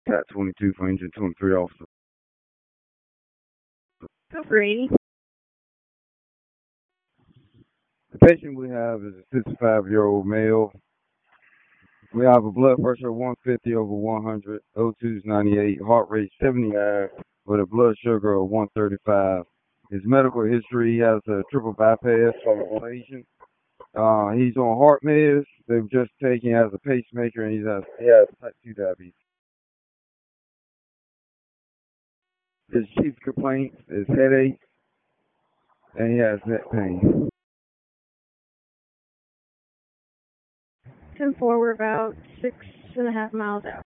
Pat 22 for engine 23 officer. Go for 80. The patient we have is a 65-year-old male. We have a blood pressure of 150 over 100, O2's 98, heart rate 79, with a blood sugar of 135. His medical history, he has a triple bypass from ablation. He's on heart meds. They've just taken as a pacemaker, and he has type 2 diabetes. His chief complaint is headache, and he has neck pain. 10-4, we're about 6.5 miles out.